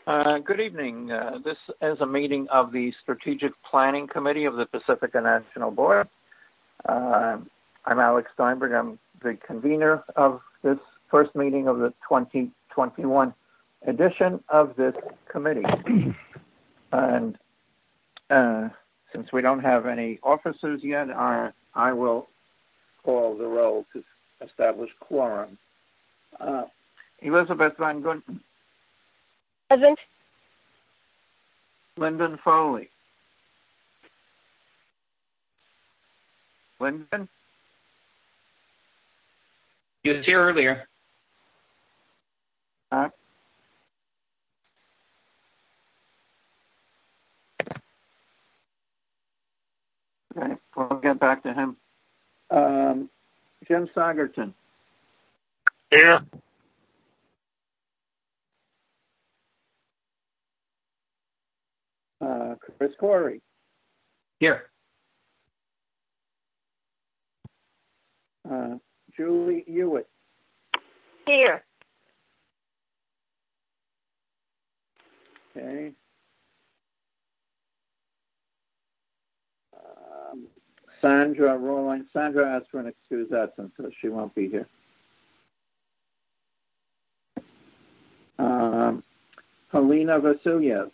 Good evening. This is a meeting of the Strategic Planning Committee of the Pacifica National Board. I'm Alex Steinberg. I'm the convener of this first meeting of the 2021 edition of this committee. And since we don't have any officers yet, I will call the roll to establish quorum. Elizabeth Van Gunten. Present. Lyndon Foley. Lyndon? He was here earlier. Okay, we'll get back to him. Jim Sagerton. Here. Chris Corey. Here. Julie Hewitt. Here. Okay. Sandra Roland. Sandra asked for an excused absence, so she won't be here. Helena Vasilyev.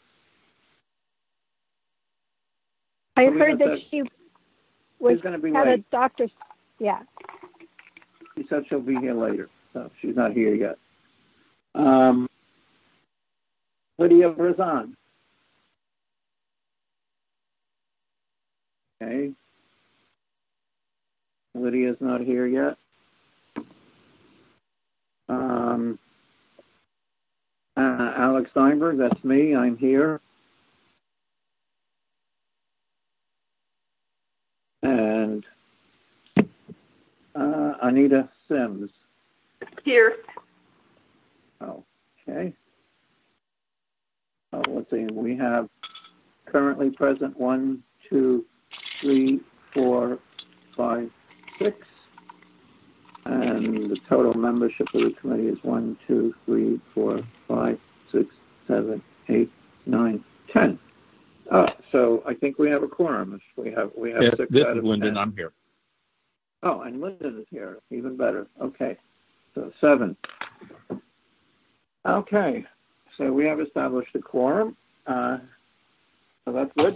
I heard that she was going to be at late. a doctor's. Yeah. She said she'll be here later, so she's not here yet. Lydia Brazan. Okay. Lydia's not here yet. Alex Steinberg, that's me. I'm here. And Anita Sims. Here. Okay. Let's see. We have currently present 1, 2, 3, 4, 5, 6. And the total membership of the committee is 1, 2, 3, 4, 5, 6, 7, 8, 9, 10. So I think we have a quorum. We have Yes, 6 this out is of Lyndon. 10. I'm here. Oh, and Lyndon is here. Even better. Okay. So 7. Okay. So we have established a quorum. So that's good.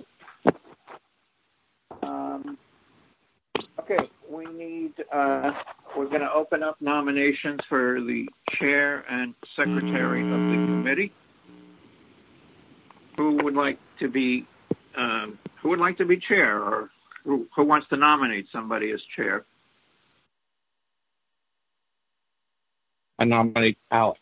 Okay. We need, we're going to open up nominations for the chair and secretary of the committee. Who would like to be chair, or who wants to nominate somebody as chair? I nominate Alex.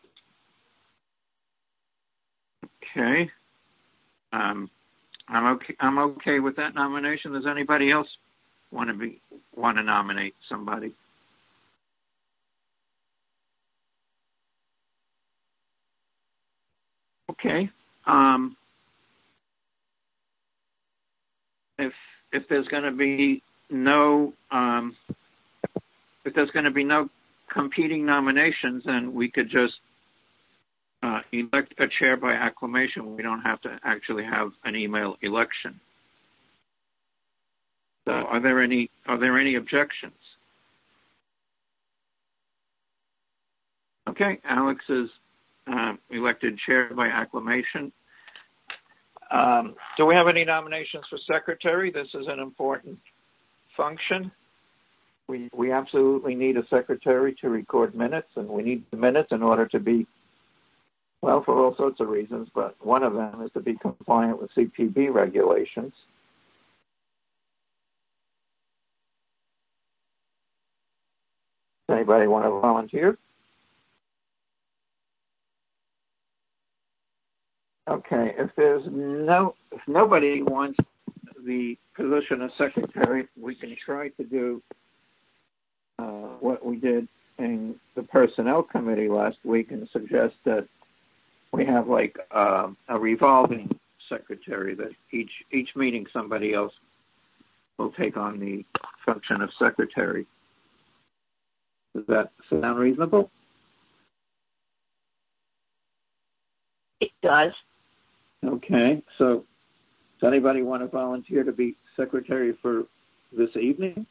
Okay. I'm okay with that nomination. Does anybody else want to nominate somebody? Okay. If there's going to be no competing nominations, then we could just elect a chair by acclamation. We don't have to actually have an email election. So, are there any objections? Okay, Alex is elected chair by acclamation. Do we have any nominations for secretary? This is an important function. We absolutely need a secretary to record minutes, and we need the minutes in order to be, well, for all sorts of reasons, but one of them is to be compliant with CPB regulations. Anybody want to volunteer? Okay, if nobody wants the position of secretary, we can try to do what we did in the personnel committee last week and suggest that we have like a revolving secretary, that each meeting somebody else will take on the function of secretary. Does that sound reasonable? It does. Okay, so does anybody want to volunteer to be secretary for this evening?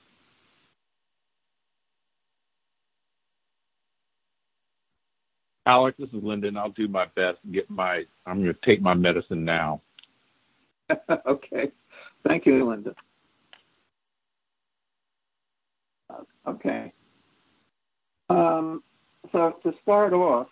Alex, this is Lyndon. I'll do my best and I'm going to take my medicine now. Okay. Thank you, Linda. Okay. So to start off,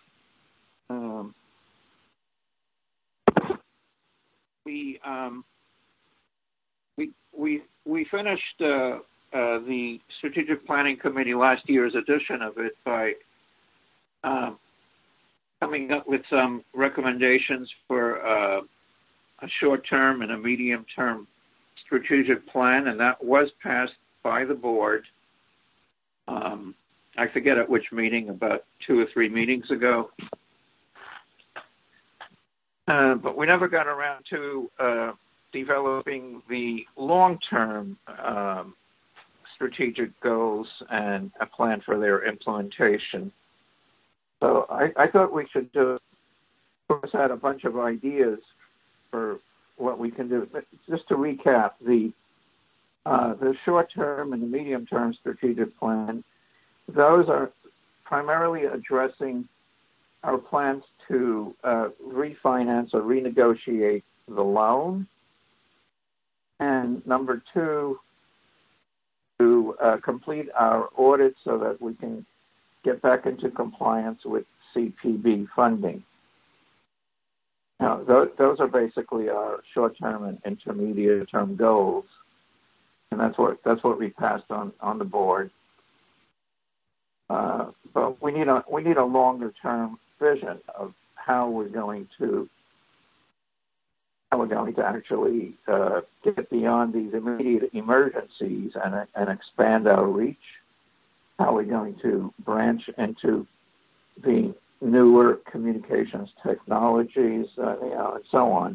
we finished the Strategic Planning Committee last year's edition of it by coming up with some recommendations for a short-term and a medium-term strategic plan, and that was passed by the board. I forget at which meeting, about 2 or 3 meetings ago. But we never got around to developing the long-term strategic goals and a plan for their implementation. So I thought we should put out a bunch of ideas for what we can do. Just to recap, the short-term and the medium-term strategic plan, those are primarily addressing our plans to refinance or renegotiate the loan. And number 2, to complete our audit so that we can get back into compliance with CPB funding. Now, those are basically our short-term and intermediate-term goals, and that's what we passed on the board. But we need a longer-term vision of how we're going to actually get beyond these immediate emergencies and expand our reach. How we're going to branch into the newer communications technologies, and so on.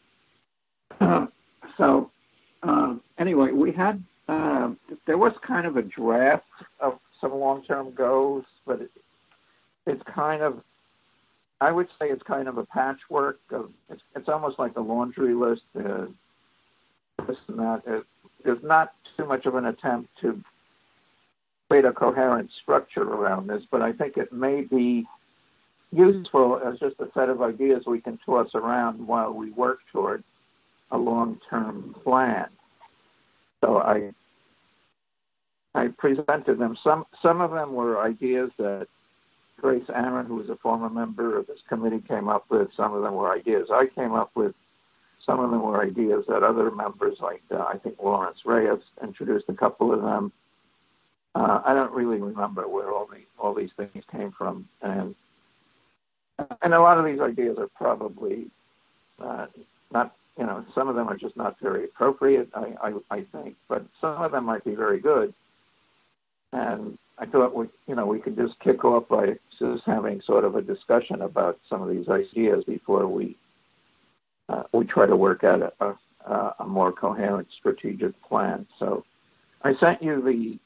Anyway, we had there was kind of a draft of some long-term goals, but it's kind of, I would say it's kind of a patchwork of, it's almost like a laundry list. This and that. There's not too much of an attempt to create a coherent structure around this, but I think it may be useful as just a set of ideas we can toss around while we work toward a long-term plan. So I presented them. Some of them were ideas that Grace Aaron, who was a former member of this committee, came up with. Some of them were ideas I came up with. Some of them were ideas that other members, like I think Lawrence Reyes, introduced a couple of them. I don't really remember where all these things came from, and a lot of these ideas are probably not. Some of them are just not very appropriate, I think, but some of them might be very good. And I thought we could just kick off by just having sort of a discussion about some of these ideas before we try to work out a more coherent strategic plan. So I sent you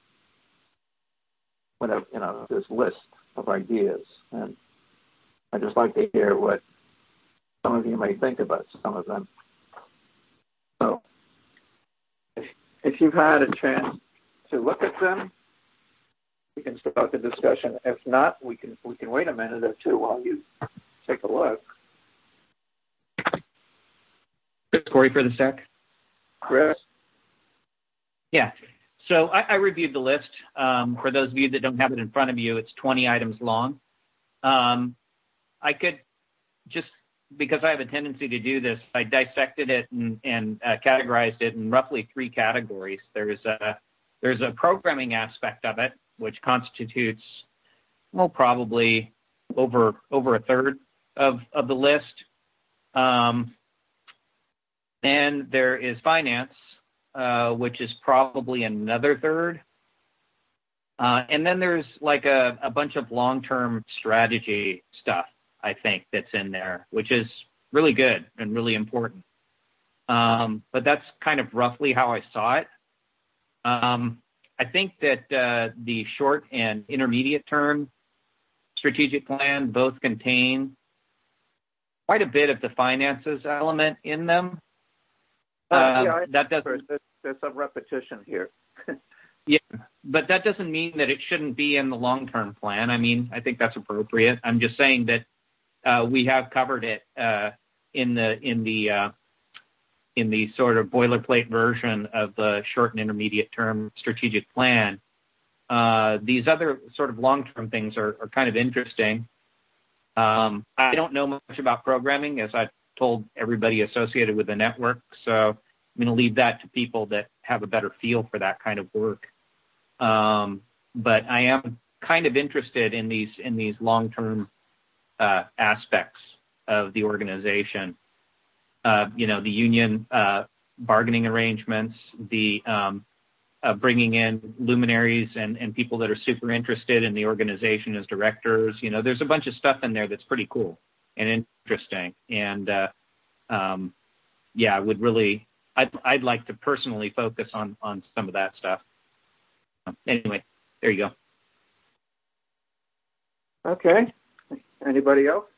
this list of ideas, and I'd just like to hear what some of you may think about some of them. So if you've had a chance to look at them, we can start the discussion. If not, we can wait a minute or two while you take a look. Corey for the SEC. Chris? Yeah. So I reviewed the list. For those of you that don't have it in front of you, it's 20 items long. I could just, because I have a tendency to do this, I dissected it and categorized it in roughly 3 categories. There's a programming aspect of it, which constitutes, probably over a third of the list. And there is finance, which is probably another third. And then there's like a bunch of long-term strategy stuff, I think, that's in there, which is really good and really important. But that's kind of roughly how I saw it. I think that the short and intermediate term strategic plan both contain quite a bit of the finances element in them. That doesn't. There's some repetition here. Yeah, but that doesn't mean that it shouldn't be in the long-term plan. I mean, I think that's appropriate. I'm just saying that we have covered it in the sort of boilerplate version of the short and intermediate term strategic plan. These other sort of long-term things are kind of interesting. I don't know much about programming, as I've told everybody associated with the network, so I'm going to leave that to people that have a better feel for that kind of work. But I am kind of interested in these long-term aspects of the organization. The union bargaining arrangements, the bringing in luminaries and people that are super interested in the organization as directors. There's a bunch of stuff in there that's pretty cool and interesting. And I'd like to personally focus on some of that stuff. Anyway, there you go. Okay. Anybody else?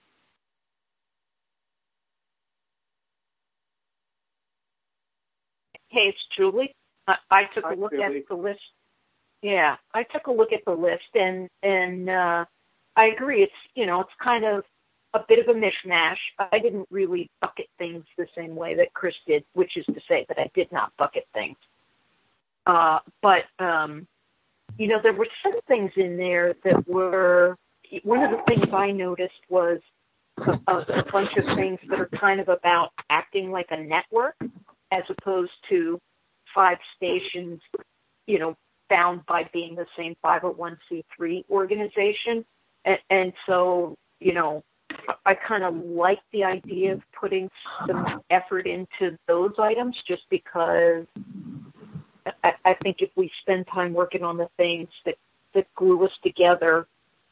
Hey, it's Julie. I took a look at the list. Yeah, I took a look at the list, and I agree. It's kind of a bit of a mishmash. I didn't really bucket things the same way that Chris did, which is to say that I did not bucket things. But there were some things in there that were. One of the things I noticed was a bunch of things that are kind of about acting like a network, as opposed to 5 stations, bound by being the same 501c3 organization. And so, I kind of like the idea of putting some effort into those items, just because I think if we spend time working on the things that glue us together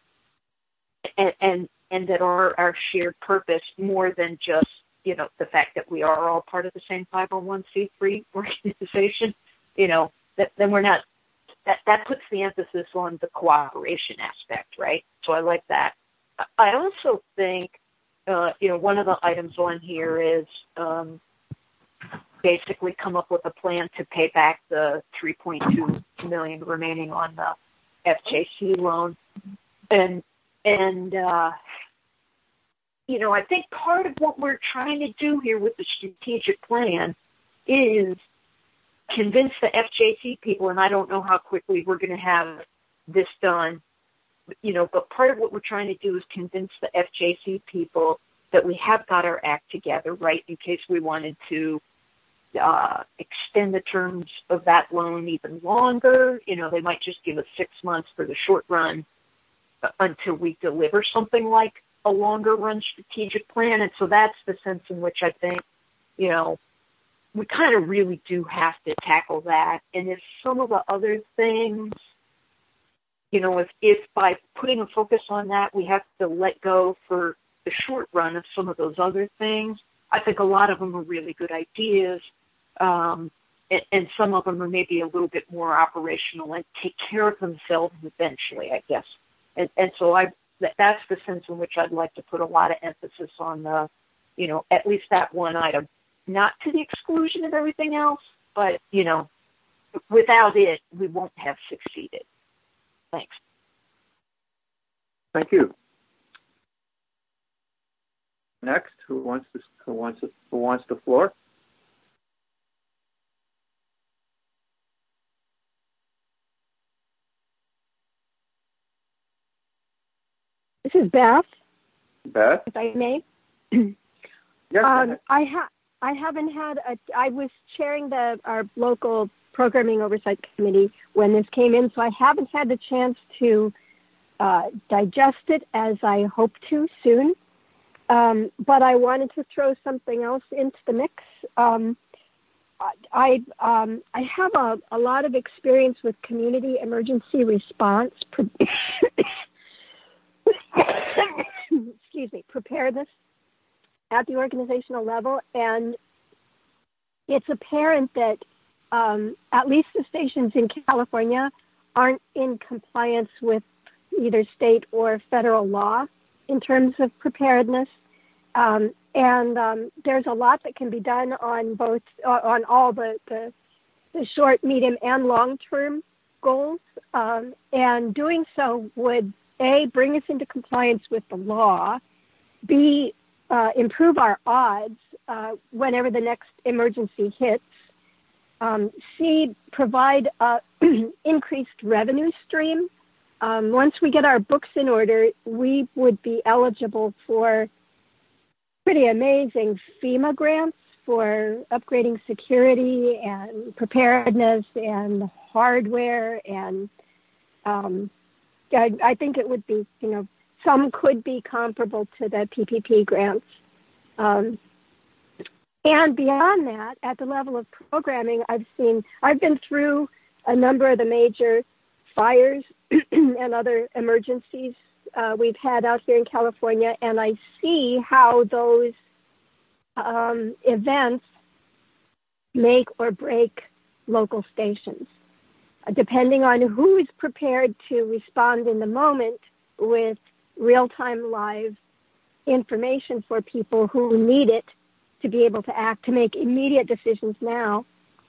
and that are our shared purpose, more than just the fact that we are all part of the same 501c3 organization, then we're not, that puts the emphasis on the cooperation aspect, right? So I like that. I also think, one of the items on here is basically come up with a plan to pay back the $3.2 million remaining on the FJC loan. And I think part of what we're trying to do here with the strategic plan is convince the FJC people, and I don't know how quickly we're going to have this done, but part of what we're trying to do is convince the FJC people that we have got our act together, right, in case we wanted to extend the terms of that loan even longer. They might just give us 6 months for the short run until we deliver something like a longer run strategic plan. And so that's the sense in which I think, we kind of really do have to tackle that. And if some of the other things, if by putting a focus on that, we have to let go for the short run of some of those other things, I think a lot of them are really good ideas. And some of them are maybe a little bit more operational and take care of themselves eventually, I guess. And so that's the sense in which I'd like to put a lot of emphasis on at least that one item, not to the exclusion of everything else, but, without it, we won't have succeeded. Thanks. Thank you. Next, who wants the floor? This is Beth. Beth, if I may. Yes. I haven't had I was chairing our local programming oversight committee when this came in, so I haven't had the chance to digest it as I hope to soon. But I wanted to throw something else into the mix. I have a lot of experience with community emergency response, preparedness at the organizational level, and it's apparent that at least the stations in California aren't in compliance with either state or federal law in terms of preparedness. There's a lot that can be done on both, on all the short, medium, and long-term goals. And doing so would, A, bring us into compliance with the law, B, improve our odds whenever the next emergency hits, C, provide increased revenue stream. Once we get our books in order, we would be eligible for pretty amazing FEMA grants for upgrading security and preparedness and hardware. And I think it would be, some could be comparable to the PPP grants. And beyond that, at the level of programming, I've been through a number of the major fires and other emergencies we've had out here in California, and I see how those events make or break local stations. Depending on who's prepared to respond in the moment with real-time live information for people who need it to be able to act, to make immediate decisions now.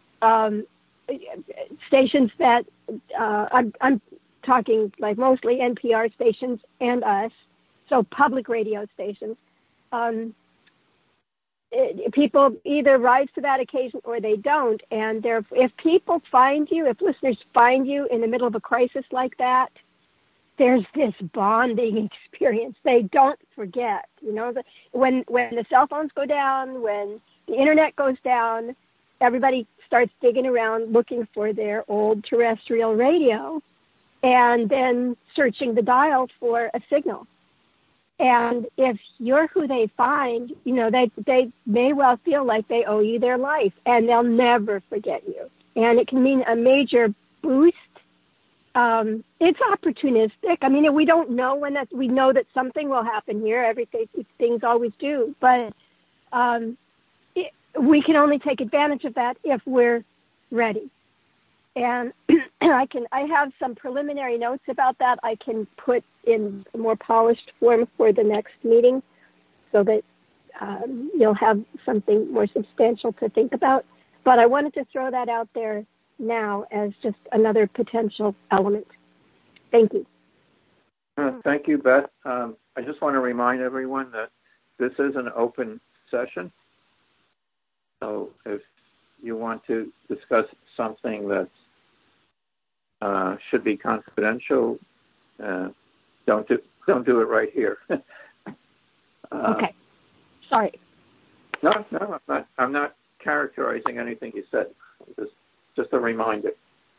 Stations that, I'm talking like mostly NPR stations and us, so public radio stations. People either rise to that occasion or they don't. And if people find you, if listeners find you in the middle of a crisis like that, there's this bonding experience. They don't forget, when the cell phones go down, when the internet goes down, everybody starts digging around looking for their old terrestrial radio and then searching the dial for a signal. And if you're who they find, they may well feel like they owe you their life, and they'll never forget you. And it can mean a major boost. It's opportunistic. I mean, we don't know we know that something will happen here. Things always do. But we can only take advantage of that if we're ready. And I have some preliminary notes about that I can put in a more polished form for the next meeting so that you'll have something more substantial to think about. But I wanted to throw that out there now as just another potential element. Thank you. Thank you, Beth. I just want to remind everyone that this is an open session. So if you want to discuss something that should be confidential, don't do it right here. Okay. Sorry. No, I'm not characterizing anything you said. Just a reminder.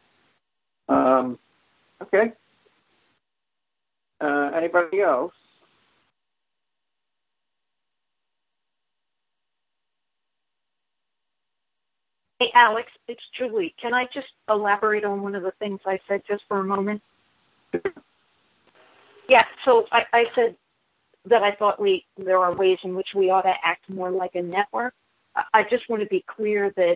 Okay. Anybody else? Hey, Alex, it's Julie. Can I just elaborate on one of the things I said just for a moment? Yeah, so I said that I thought there are ways in which we ought to act more like a network. I just want to be clear that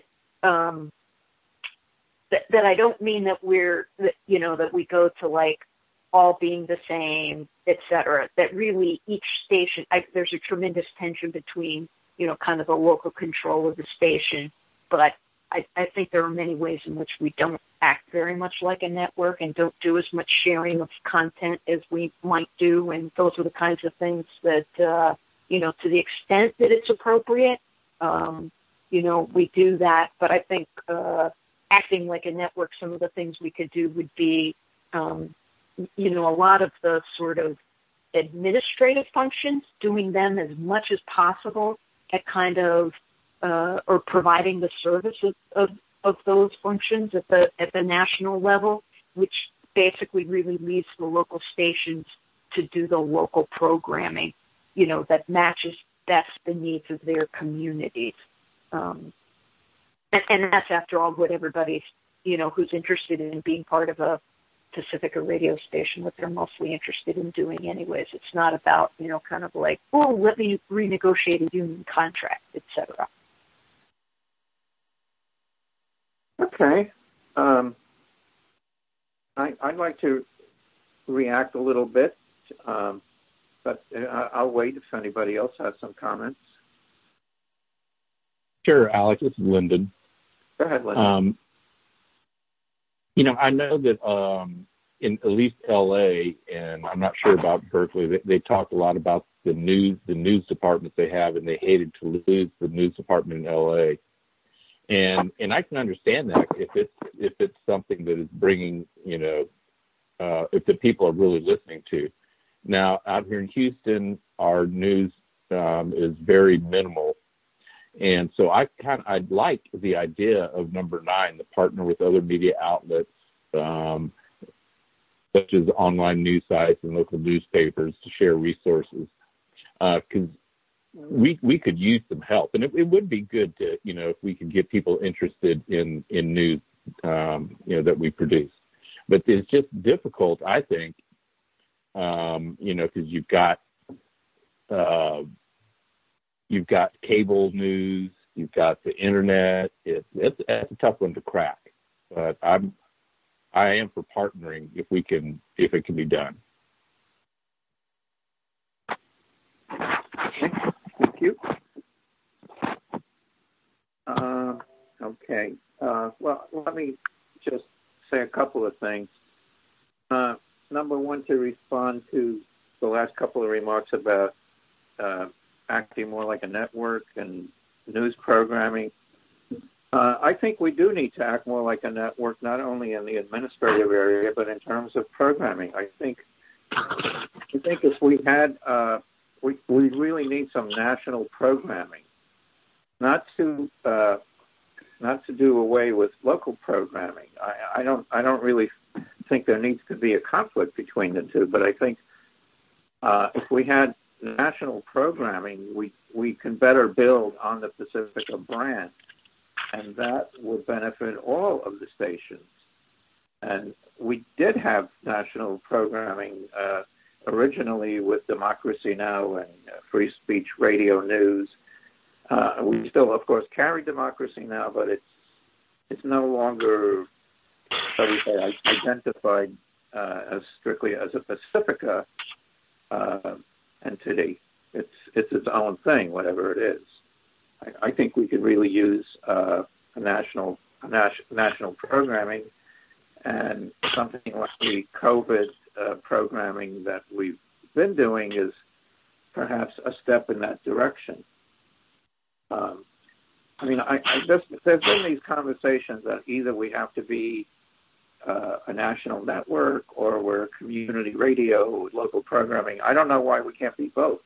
that I don't mean that that we go to like all being the same, et cetera. That really each station, there's a tremendous tension between, kind of the local control of the station, but I think there are many ways in which we don't act very much like a network and don't do as much sharing of content as we might do. And those are the kinds of things that, to the extent that it's appropriate, we do that. But I think acting like a network, some of the things we could do would be, a lot of the sort of administrative functions, doing them as much as possible at kind of, or providing the service of those functions at the national level, which basically really leaves the local stations to do the local programming, that matches best the needs of their communities. And that's, after all, what everybody, who's interested in being part of a Pacifica radio station, what they're mostly interested in doing anyways. It's not about, kind of like, let me renegotiate a union contract, et cetera. Okay. I'd like to react a little bit. but I'll wait if anybody else has some comments. Sure, Alex. This is Lyndon. Go ahead, Lyndon. I know that in at least L.A., and I'm not sure about Berkeley, they talked a lot about the news department they have, and they hated to lose the news department in L.A. And I can understand that if it's something that is bringing, if the people are really listening to. Now, out here in Houston, our news is very minimal. And so I like the idea of number 9, to partner with other media outlets, such as online news sites and local newspapers, to share resources. Because we could use some help, and it would be good to, if we could get people interested in news, that we produce. But it's just difficult, I think, because you've got cable news, you've got the internet. It's a tough one to crack, but I am for partnering if it can be done. Thank you. Okay. Well, let me just say a couple of things. Number one, to respond to the last couple of remarks about acting more like a network and news programming. I think we do need to act more like a network, not only in the administrative area, but in terms of programming. I think if we had, we really need some national programming, not to do away with local programming. I don't really think there needs to be a conflict between the two, but I think if we had national programming, we can better build on the Pacifica brand, and that would benefit all of the stations. And we did have national programming originally with Democracy Now! And Free Speech Radio News. We still, of course, carry Democracy Now!, but it's no longer, shall we say, identified as strictly as a Pacifica entity. It's its own thing, whatever it is. I think we could really use national programming, and something like the COVID programming that we've been doing is perhaps a step in that direction. There's been these conversations that either we have to be a national network or we're community radio with local programming. I don't know why we can't be both.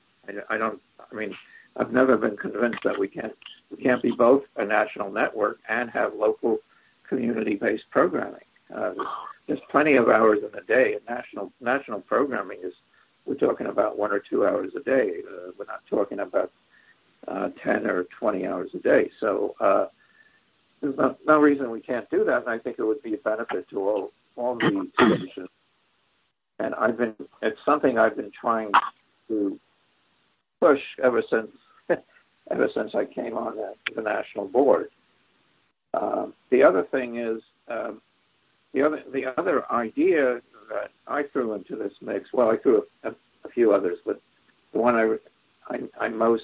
I've never been convinced that we can't be both a national network and have local community-based programming. There's plenty of hours in a day. And national programming we're talking about 1 or 2 hours a day. We're not talking about 10 or 20 hours a day. So there's no reason we can't do that, and I think it would be a benefit to all the stations. And it's something I've been trying to push ever since I came on the national board. The other thing is the other idea that I threw into this mix. Well, I threw a few others, but the one I'm most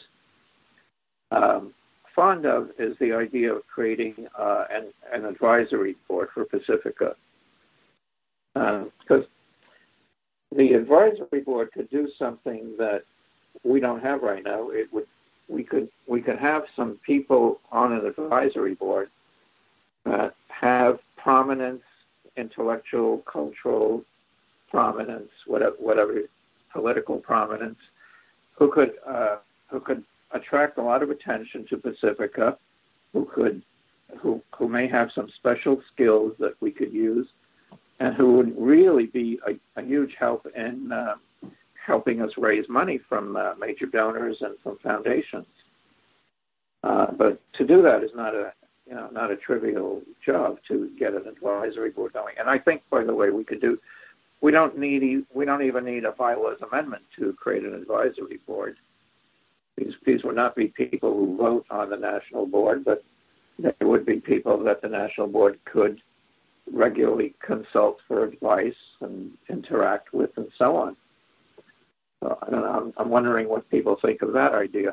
fond of is the idea of creating an advisory board for Pacifica, because the advisory board could do something that we don't have right now. We could have some people on an advisory board that have prominence, intellectual, cultural prominence, whatever political prominence, who could attract a lot of attention to Pacifica, who may have some special skills that we could use, and who would really be a huge help in helping us raise money from major donors and from foundations. But to do that is not a trivial job, to get an advisory board going. And I think, by the way, we don't even need a bylaws amendment to create an advisory board. These would not be people who vote on the national board, but they would be people that the national board could regularly consult for advice and interact with and so on. So I don't know. I'm wondering what people think of that idea.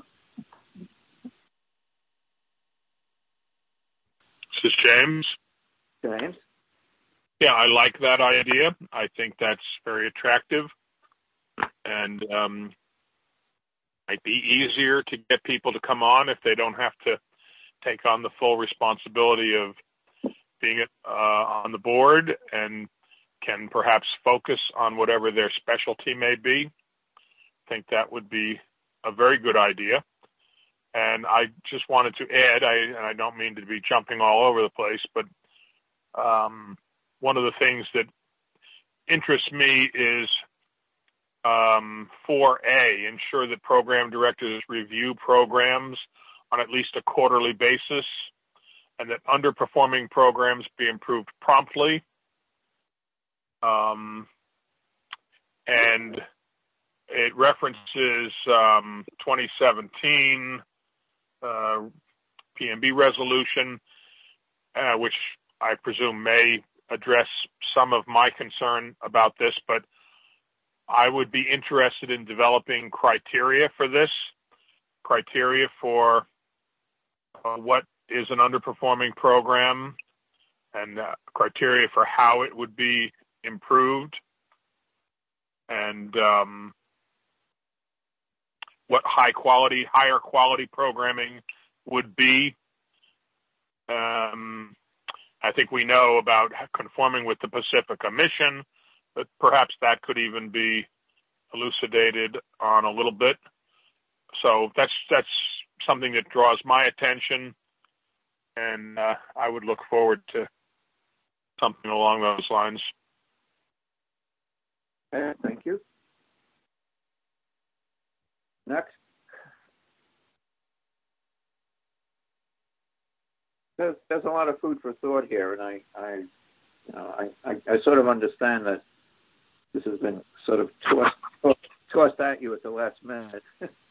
This is James. James? Yeah, I like that idea. I think that's very attractive, and might be easier to get people to come on if they don't have to take on the full responsibility of being on the board, and can perhaps focus on whatever their specialty may be. I think that would be a very good idea. And I just wanted to add, and I don't mean to be jumping all over the place, but one of the things that interests me is 4A, ensure that program directors review programs on at least a quarterly basis, and that underperforming programs be improved promptly. And it references 2017 PMB resolution, which I presume may address some of my concern about this, but I would be interested in developing criteria for this, criteria for what is an underperforming program, and criteria for how it would be improved, and what higher quality programming would be. I think we know about conforming with the Pacifica mission, but perhaps that could even be elucidated on a little bit. So that's something that draws my attention, and I would look forward to something along those lines. Okay, thank you. Next. There's a lot of food for thought here, and I sort of understand that this has been sort of tossed at you at the last minute.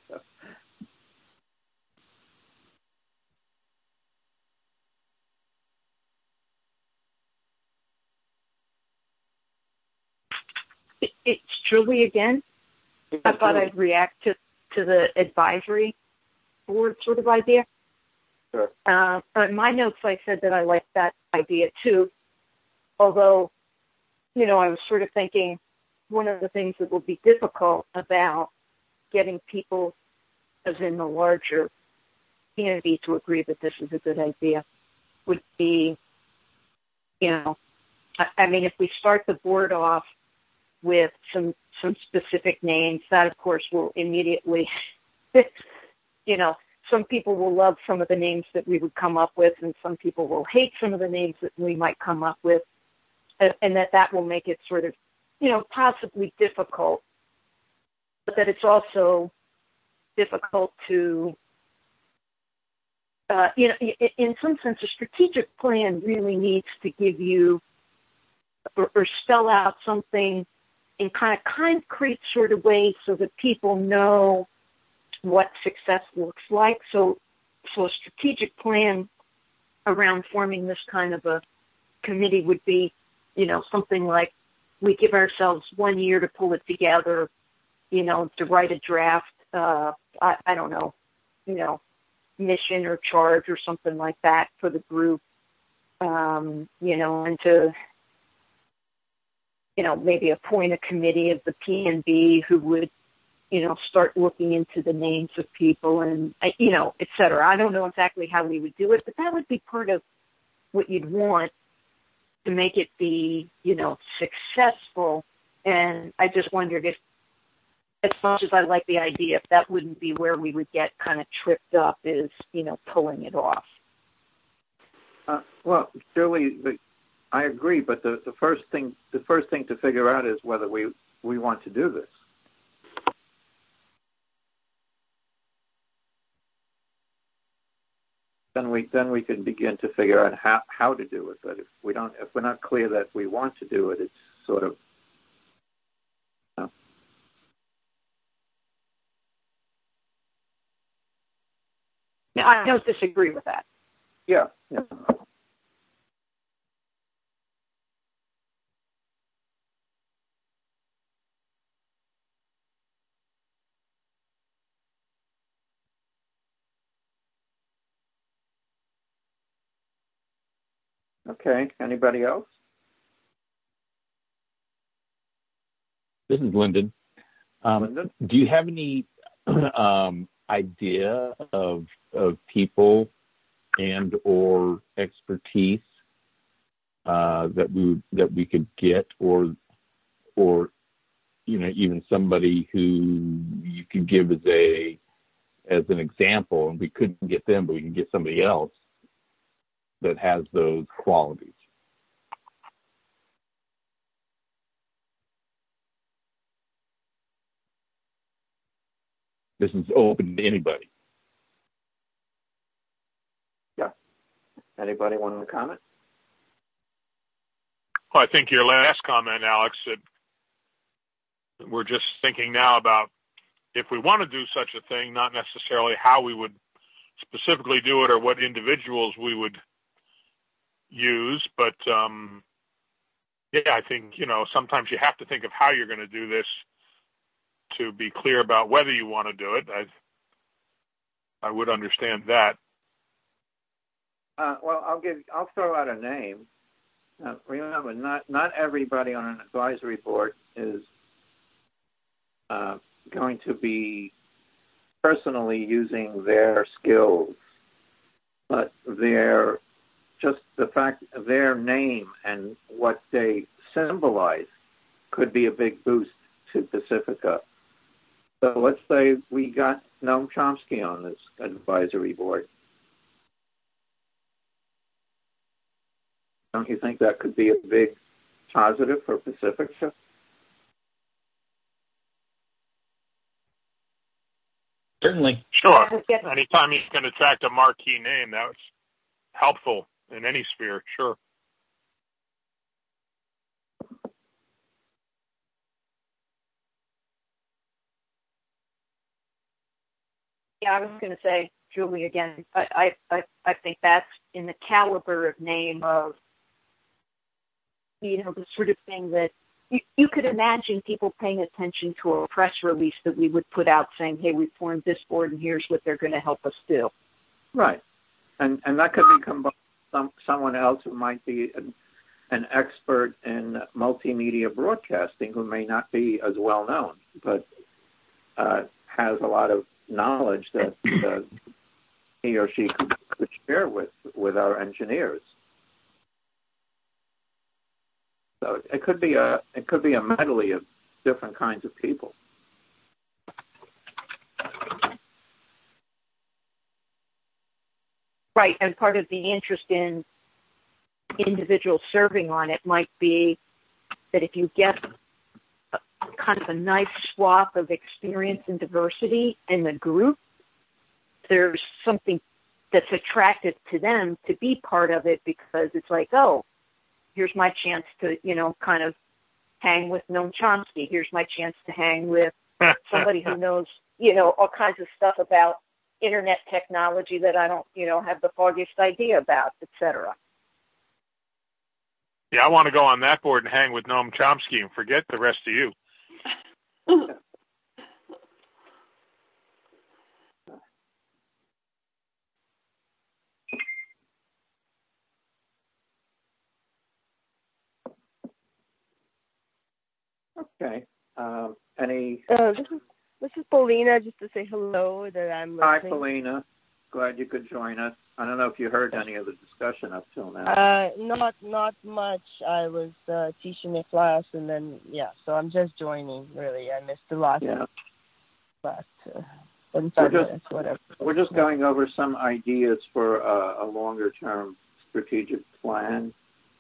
It's Julie again. I thought I'd react to the advisory board sort of idea. Sure. In my notes, I said that I liked that idea too, although, I was sort of thinking one of the things that will be difficult about getting people, as in the larger community, to agree that this is a good idea would be, if we start the board off with some specific names, that of course will immediately, some people will love some of the names that we would come up with, and some people will hate some of the names that we might come up with, and that will make it sort of, possibly difficult, but that it's also difficult to, in some sense, a strategic plan really needs to give you or spell out something in kind of concrete sort of ways so that people know what success looks like. So a strategic plan around forming this kind of a committee would be, something like we give ourselves 1 year to pull it together, to write a draft, I don't know, mission or charge or something like that for the group, and to, maybe appoint a committee of the PNB who would, start looking into the names of people and, et cetera. I don't know exactly how we would do it, but that would be part of what you'd want to make it be, successful. And I just wondered if, as much as I like the idea, if that wouldn't be where we would get kind of tripped up is, pulling it off. Well, Julie, I agree, but the first thing to figure out is whether we want to do this. Then we can begin to figure out how to do it. But if we're not clear that we want to do it, it's sort of. Now, I don't disagree with that. Yeah. Okay. Anybody else? This is Lyndon. Lyndon? Do you have any idea of people and or expertise that we could get, or even somebody who you could give as an example, and we couldn't get them, but we can get somebody else that has those qualities? This is open to anybody. Yeah. Anybody want to comment? Well, I think your last comment, Alex, that we're just thinking now about if we want to do such a thing, not necessarily how we would specifically do it or what individuals we would use, but I think, sometimes you have to think of how you're going to do this to be clear about whether you want to do it. I would understand that. Well, I'll throw out a name. Remember, not everybody on an advisory board is going to be personally using their skills, but their name and what they symbolize could be a big boost to Pacifica. So let's say we got Noam Chomsky on this advisory board. Don't you think that could be a big positive for Pacifica? Certainly. Sure. Anytime you can attract a marquee name, that's helpful in any sphere. Sure. Yeah, I was going to say, Julie, again, I think that's in the caliber of name of, the sort of thing that you could imagine people paying attention to a press release that we would put out saying, hey, we formed this board and here's what they're going to help us do. Right. And that could be combined with someone else who might be an expert in multimedia broadcasting who may not be as well known, but has a lot of knowledge that he or she could share with our engineers. So it could be a medley of different kinds of people. Right, and part of the interest in individuals serving on it might be that if you get kind of a nice swath of experience and diversity in the group, there's something that's attractive to them to be part of it, because it's like, oh, here's my chance to, kind of hang with Noam Chomsky. Here's my chance to hang with somebody who knows, all kinds of stuff about internet technology that I don't, have the foggiest idea about, et cetera. Yeah, I want to go on that board and hang with Noam Chomsky and forget the rest of you. Okay. Any? This is Paulina, just to say hello. That I'm listening. Hi, Paulina. Glad you could join us. I don't know if you heard any of the discussion up till now. Not much. I was teaching a class, and then so I'm just joining. Really, I missed the last 45 minutes, whatever. We're just going over some ideas for a longer-term strategic plan.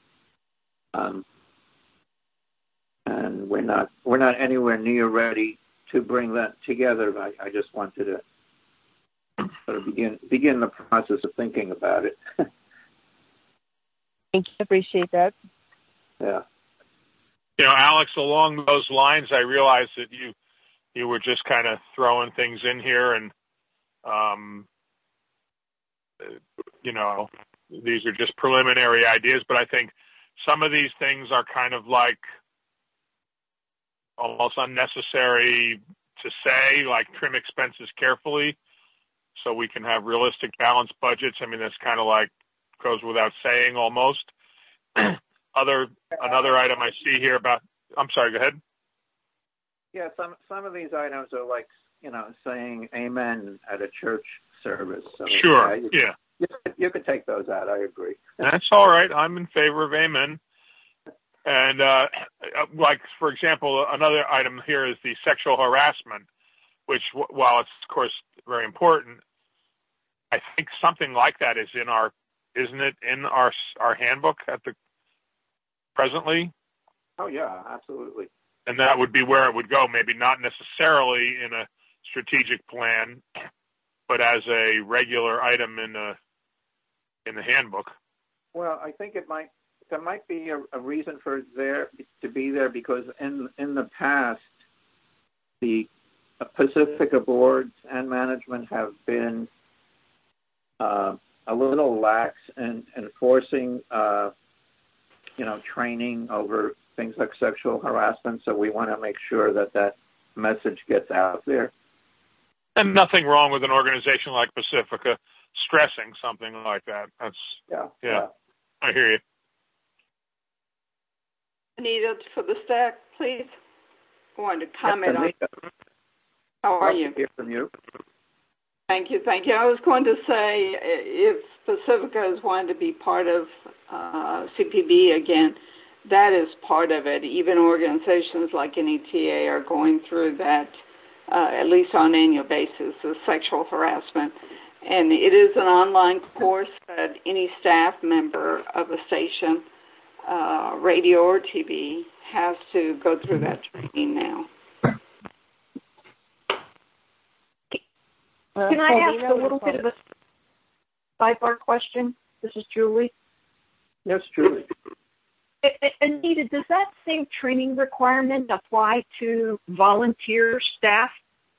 And we're not anywhere near ready to bring that together. I just wanted to sort of begin the process of thinking about it. Thank you. Appreciate that. Yeah. Alex, along those lines, I realized that you were just kind of throwing things in here, and these are just preliminary ideas, but I think some of these things are kind of like almost unnecessary to say, like trim expenses carefully so we can have realistic balanced budgets. I mean, that's kind of like goes without saying almost. Another item I see here about. I'm sorry. Go ahead. Yeah, some of these items are like, saying amen at a church service. So, Sure. Yeah. You could take those out. I agree. That's all right. I'm in favor of amen. And like, for example, another item here is the sexual harassment, which, while it's, of course, very important, I think something like that is isn't it in our handbook presently? Oh, yeah, absolutely. And that would be where it would go, maybe not necessarily in a strategic plan, but as a regular item in the handbook. Well, I think there might be a reason for it to be there because in the past, the Pacifica boards and management have been a little lax in enforcing, training over things like sexual harassment. So we want to make sure that message gets out there. And nothing wrong with an organization like Pacifica stressing something like that. Yeah. I hear you. Anita, for the stack, please. I wanted to comment on. How are you? Hear from you. Thank you. I was going to say, if Pacifica is wanting to be part of CPB again, that is part of it. Even organizations like NETA are going through that, at least on an annual basis, of sexual harassment. And it is an online course that any staff member of a station, radio or TV, has to go through that training now. Can I ask a little bit of a sidebar question? This is Julie. Yes, Julie. Anita, does that same training requirement apply to volunteer staff?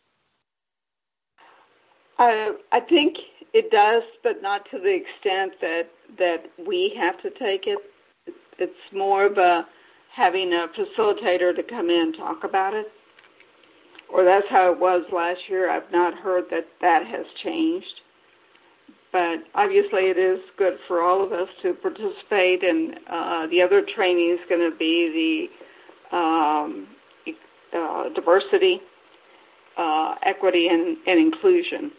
I think it does, but not to the extent that we have to take it. It's more of having a facilitator to come in and talk about it. Or that's how it was last year. I've not heard that has changed. But obviously it is good for all of us to participate, and the other training is going to be the diversity, equity, and inclusion.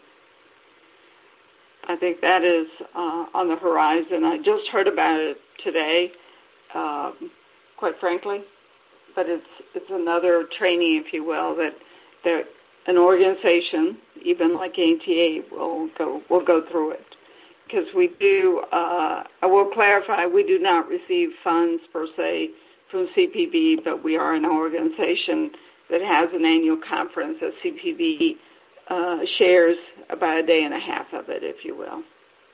I think that is on the horizon. I just heard about it today, quite frankly. But it's another training, if you will, that an organization, even like ATA, will go through it. Because we do, I will clarify, we do not receive funds per se from CPB, but we are an organization that has an annual conference that CPB shares about a day and a half of it, if you will.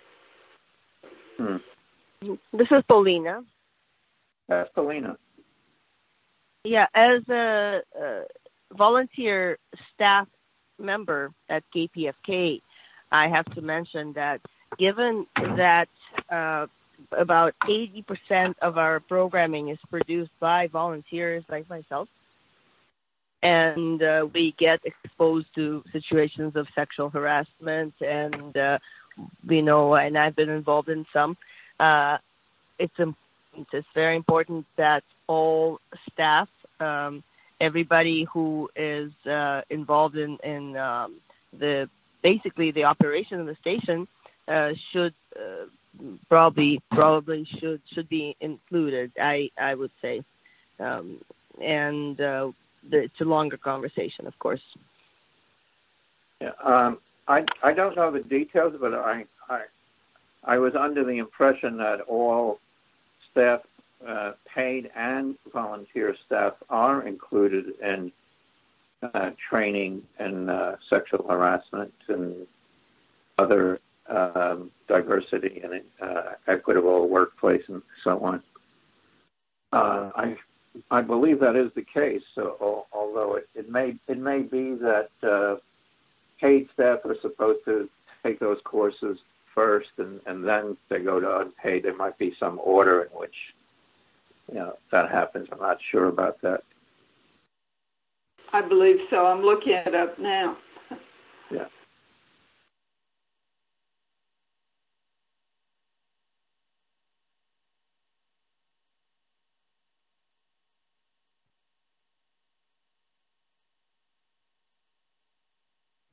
This is Paulina. That's Paulina. Yeah, as a volunteer staff member at KPFK, I have to mention that given that about 80% of our programming is produced by volunteers like myself, and we get exposed to situations of sexual harassment, and and I've been involved in some, it's very important that all staff, everybody who is involved in the operation of the station should probably should be included. I would say, it's a longer conversation, of course. Yeah, I don't know the details, but I was under the impression that all staff, paid and volunteer staff, are included in training in sexual harassment and other diversity and equitable workplace and so on. I believe that is the case. So, although it may be that paid staff are supposed to take those courses first, and then they go to unpaid. There might be some order in which that happens. I'm not sure about that. I believe so. I'm looking it up now. Yeah.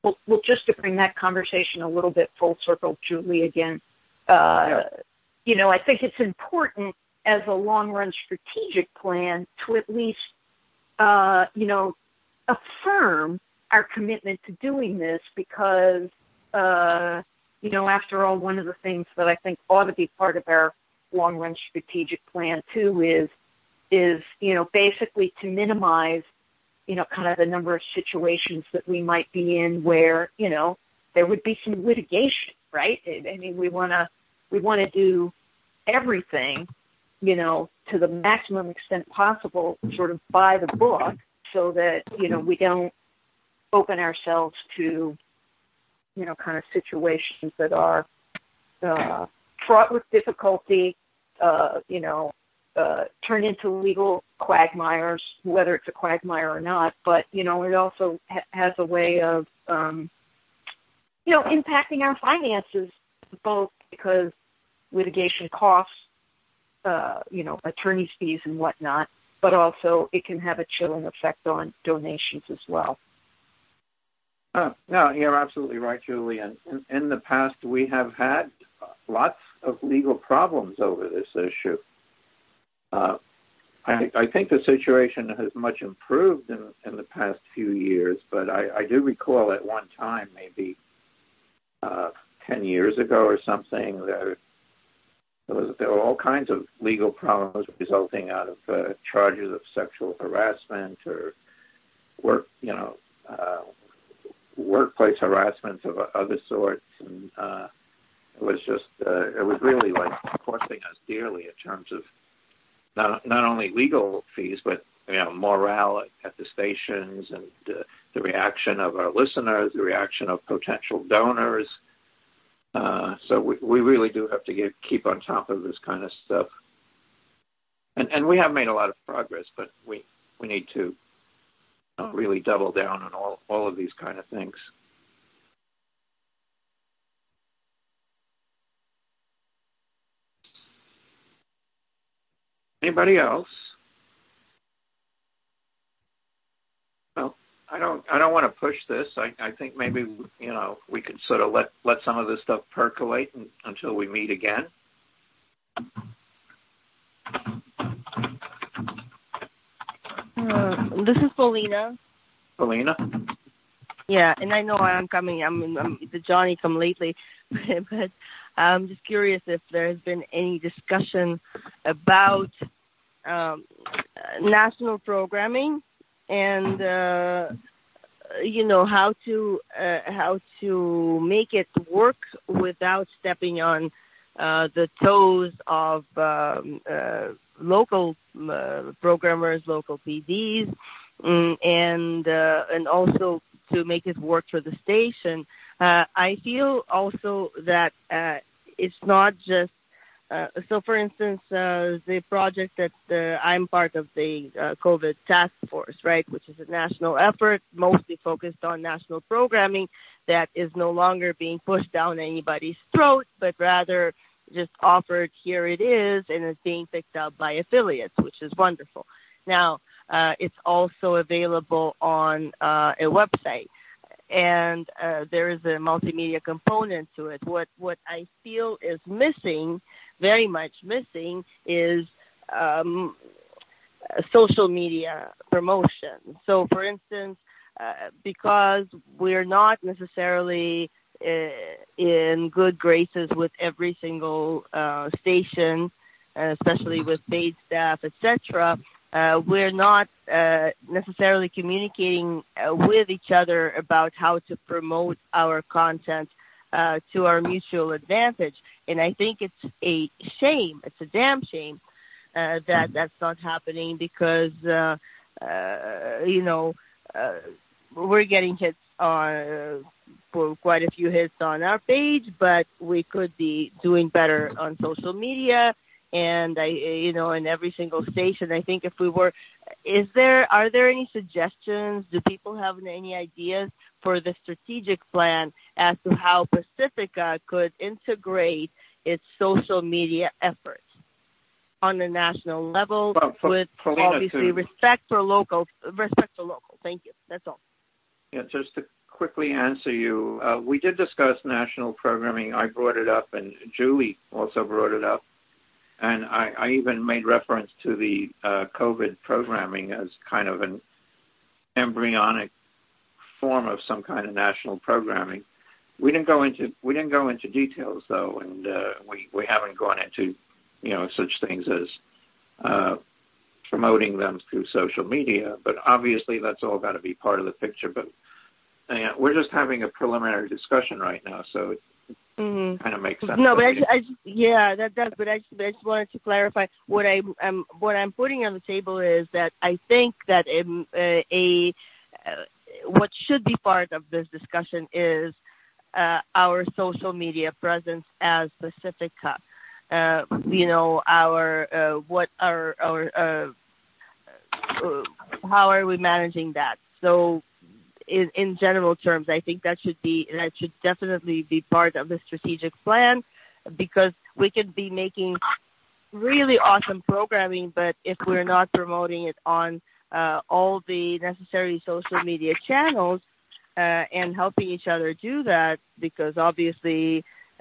well, just to bring that conversation a little bit full circle, Julie, again, you know, I think it's important as a long-run strategic plan to at least, you know, affirm our commitment to doing this because, you know, after all, one of the things that I think ought to be part of our long-run strategic plan, too, is, you know, basically to minimize, you know, kind of the number of situations that we might be in where, you know, there would be some litigation, right? I mean, we want to do everything, you know, to the maximum extent possible, sort of by the book, so that, you know, we don't open ourselves to, you know, kind of situations that are fraught with difficulty, you know, turn into legal quagmires, whether it's a quagmire or not. But, you know, it also has a way of, you know, impacting our finances, both because litigation costs, you know, attorney's fees and whatnot, but also it can have a chilling effect on donations as well. No, you're absolutely right, Julie. And in the past, we have had lots of legal problems over this issue. I think the situation has much improved in the past few years, but I do recall at one time, maybe 10 years ago or something, there were all kinds of legal problems resulting out of charges of sexual harassment or workplace harassment of other sorts, and it was really like costing us dearly in terms of not only legal fees, but, you know, morale at the stations and the reaction of our listeners, the reaction of potential donors. So we really do have to keep on top of this kind of stuff. And we have made a lot of progress, but we need to really double down on all of these kind of things. Anybody else? Well, I don't want to push this. I think maybe, you know, we could sort of let some of this stuff percolate until we meet again. This is Paulina. Paulina? Yeah, and I know I'm the Johnny come lately, but I'm just curious if there has been any discussion about national programming and you know, how to make it work without stepping on the toes of local programmers, local PDs, and also to make it work for the station. I feel also that it's not just so, for instance, the project that I'm part of, the COVID task force, right, which is a national effort mostly focused on national programming that is no longer being pushed down anybody's throat, but rather just offered, here it is, and it's being picked up by affiliates, which is wonderful. Now, it's also available on a website, and there is a multimedia component to it. What I feel is missing, very much missing, is social media promotion. So, for instance, because we're not necessarily in good graces with every single station, especially with paid staff, etc., we're not necessarily communicating with each other about how to promote our content to our mutual advantage. And I think it's a shame, it's a damn shame that that's not happening, because, you know, we're getting hits on, quite a few hits on our page, but we could be doing better on social media. And in every single station, I think if we were, are there any suggestions? Do people have any ideas for the strategic plan as to how Pacifica could integrate its social media efforts on a national level, with obviously respect for local? Thank you. That's all. Yeah, just quickly answer you. We did discuss national programming. I brought it up, and Julie also brought it up. And I even made reference to the COVID programming as kind of an embryonic form of some kind of national programming. We didn't go into details though, and we haven't gone into such things as promoting them through social media. But obviously, that's all got to be part of the picture. But we're just having a preliminary discussion right now, so it kind of makes sense. No, but that does. But I just wanted to clarify what I'm putting on the table is that I think that what should be part of this discussion is our social media presence as Pacifica. How are we managing that? So, in general terms, I think that should definitely be part of the strategic plan, because we could be making really awesome programming, but if we're not promoting it on all the necessary social media channels and helping each other do that, because obviously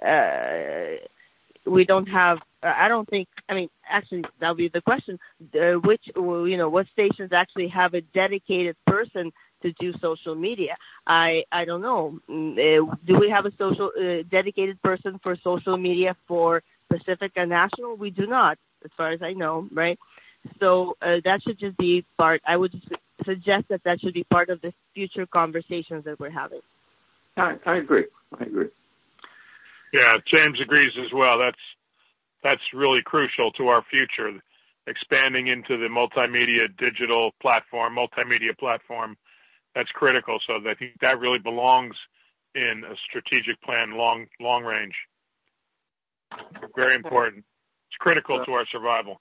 we don't have. Actually, that'll be the question: what stations actually have a dedicated person to do social media? I don't know. Do we have a dedicated person for social media for Pacifica National? We do not, as far as I know, right? So that should just be part. I would suggest that should be part of the future conversations that we're having. I agree. Yeah, James agrees as well. That's really crucial to our future, expanding into the multimedia platform. That's critical. So I think that really belongs in a strategic plan, long range. Very important. It's critical to our survival.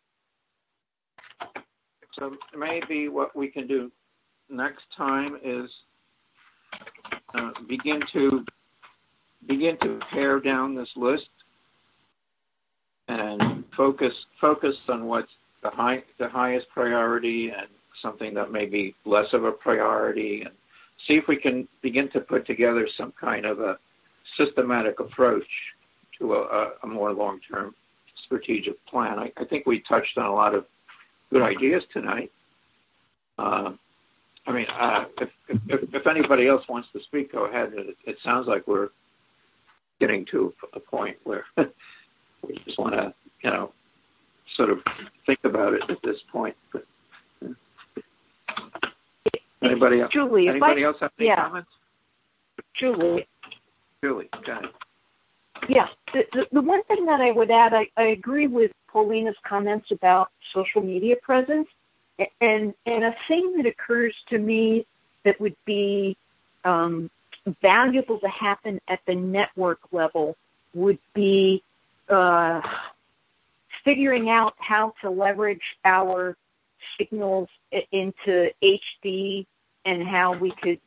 So maybe what we can do next time is begin to pare down this list and focus on what's the highest priority and something that may be less of a priority, and see if we can begin to put together some kind of a systematic approach to a more long-term strategic plan. I think we touched on a lot of good ideas tonight. If anybody else wants to speak, go ahead. It sounds like we're getting to a point where we just want to, sort of think about it at this point. But, anybody else? Julie, anybody else have any comments? Julie, go ahead. Yeah, the one thing that I would add, I agree with Paulina's comments about social media presence, and a thing that occurs to me that would be valuable to happen at the network level would be figuring out how to leverage our signals into HD and how we could,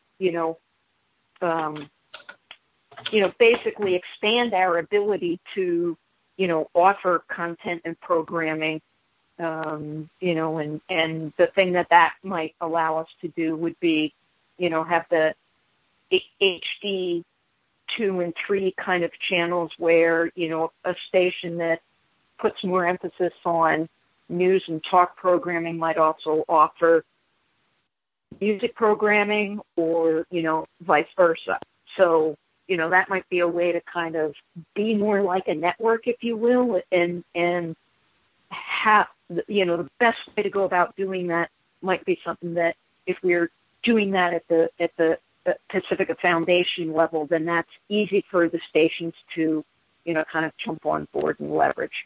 basically expand our ability to, offer content and programming, and the thing that might allow us to do would be, have the HD 2 and 3 kind of channels where, a station that puts more emphasis on news and talk programming might also offer music programming, or, vice versa. So, that might be a way to kind of be more like a network, if you will, and have, the best way to go about doing that might be something that if we're doing that at the Pacifica Foundation level, then that's easy for the stations to, kind of jump on board and leverage.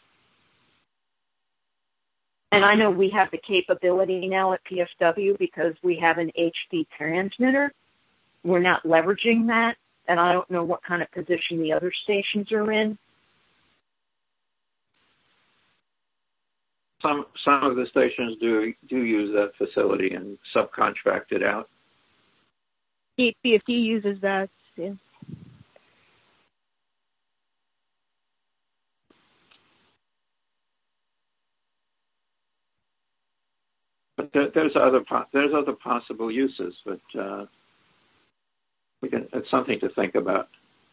And I know we have the capability now at PSW because we have an HD transmitter. We're not leveraging that, and I don't know what kind of position the other stations are in. Some of the stations do use that facility and subcontract it out. PFT uses that, yeah. But there's other possible uses, but it's something to think about.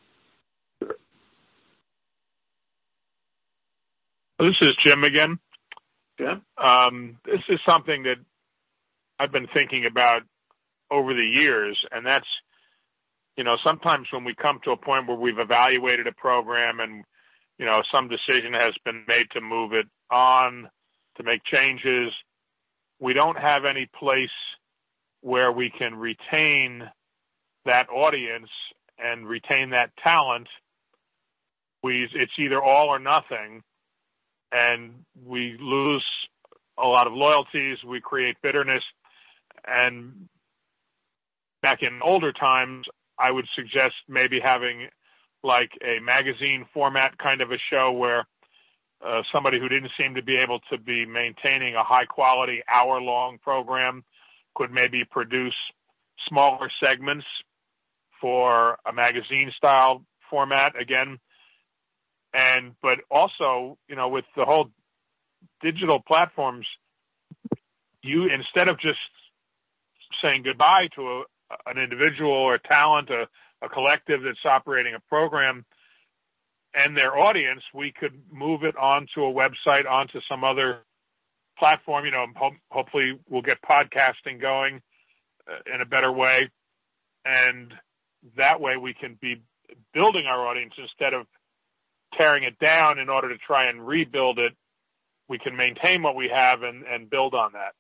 This is Jim again. Jim? This is something that I've been thinking about over the years, and that's, sometimes when we come to a point where we've evaluated a program and, some decision has been made to move it on, to make changes, we don't have any place where we can retain that audience and retain that talent. It's either all or nothing, and we lose a lot of loyalties, we create bitterness, and back in older times, I would suggest maybe having like a magazine format kind of a show where somebody who didn't seem to be able to be maintaining a high-quality hour-long program could maybe produce smaller segments for a magazine-style format again. But also, with the whole digital platforms, instead of just saying goodbye to an individual or a talent, a collective that's operating a program and their audience, we could move it onto a website, onto some other platform. Hopefully we'll get podcasting going in a better way. And that way we can be building our audience instead of tearing it down in order to try and rebuild it. We can maintain what we have and build on that.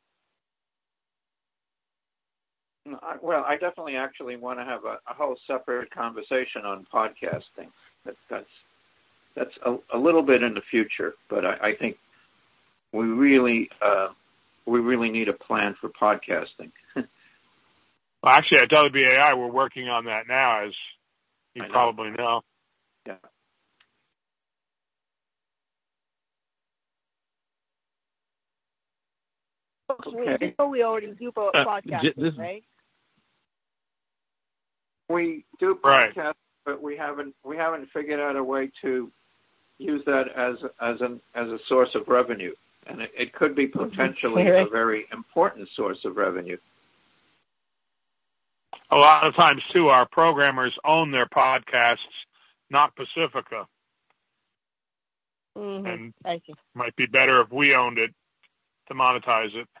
Well, I definitely actually want to have a whole separate conversation on podcasting. That's a little bit in the future, but I think we really need a plan for podcasting. Well, actually, at WBAI, we're working on that now, as you probably know. Yeah. Okay. We already do podcasting, right? We do podcasts, but we haven't figured out a way to use that as a source of revenue, and it could be potentially a very important source of revenue. A lot of times, too, our programmers own their podcasts, not Pacifica. Mm-hmm. And it might be better if we owned it to monetize it.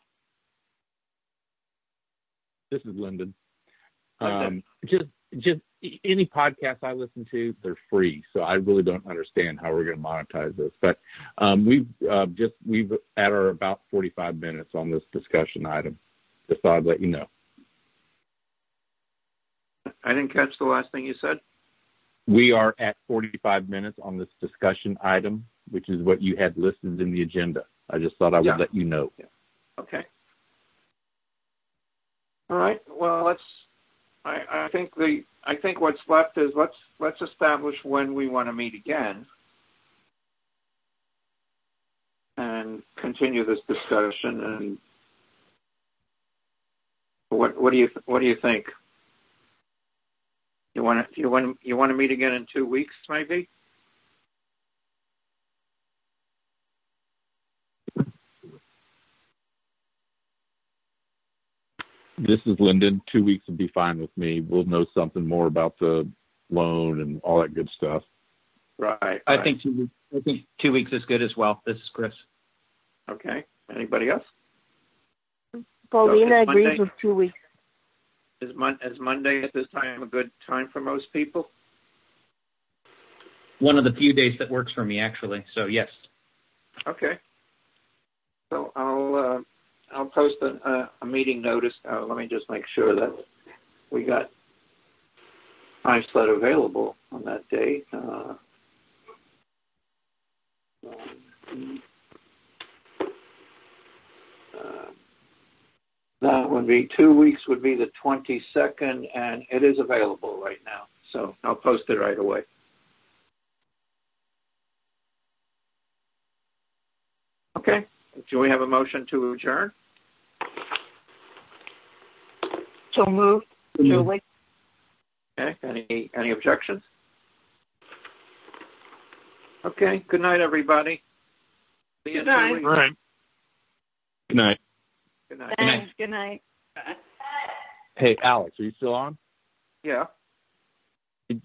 This is Lyndon. Just any podcast I listen to, they're free, so I really don't understand how we're going to monetize this. But we've at our about 45 minutes on this discussion item. Just thought I'd let you know. I didn't catch the last thing you said. We are at 45 minutes on this discussion item, which is what you had listed in the agenda. I just thought I would let you know. Yeah. Okay. All right. Well, I think what's left is let's establish when we want to meet again and continue this discussion. And what do you think? You want to meet again in 2 weeks, maybe? This is Lyndon. 2 weeks would be fine with me. We'll know something more about the loan and all that good stuff. Right. I think 2 weeks. I think 2 weeks is good as well. This is Chris. Okay. Anybody else? Paulina agrees with 2 weeks. Is Monday at this time a good time for most people? One of the few days that works for me, actually. So yes. Okay. So I'll post a meeting notice. Let me just make sure that we got time slot available on that day. That would be 2 weeks, would be the 22nd, and it is available right now. So I'll post it right away. Okay. Do we have a motion to adjourn? So moved. Julie. Okay. Any objections? Okay. Good night, everybody. Good night. All right. Good night. Good night. Thanks. Good night. Hey, Alex, are you still on? Yeah.